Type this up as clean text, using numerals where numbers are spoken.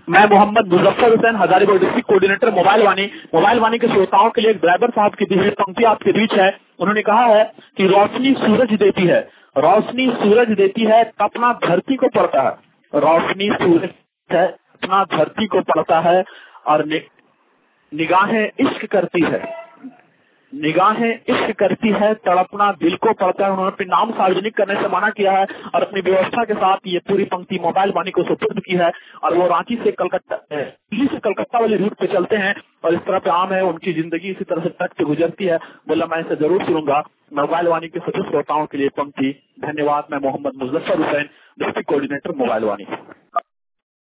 मैं Mohammad Muzaffar Hussain, Hazaribagh district coordinator mobile Vani के श्रोताओं के लिए एक ड्राइवर साहब की दी हुई पंक्ति आपके बीच है। उन्होंने कहा है कि रोशनी सूरज देती है, तपना धरती को पड़ता है। रोशनी सूरज है, तपना धरती को पड़ता है और निगाहें इश्क करती है, तड़पना दिल को पड़ता है। उन्होंने अपने नाम सार्वजनिक करने से मना किया है और अपनी व्यवस्था के साथ ये पूरी पंक्ति मोबाइल वाणी को सुपुर्द की है। और वो रांची से दिल्ली से कलकत्ता वाले रूट पे चलते हैं और इस तरह पे आम है, उनकी जिंदगी इसी तरह से तट पे गुजरती है। बोला मैं इसे जरूर सुनूंगा। मोबाइल वाणी के सभी श्रोताओं के लिए पंक्ति। धन्यवाद। मैं Mohammad Muzaffar Hussain, district coordinator mobile वाणी।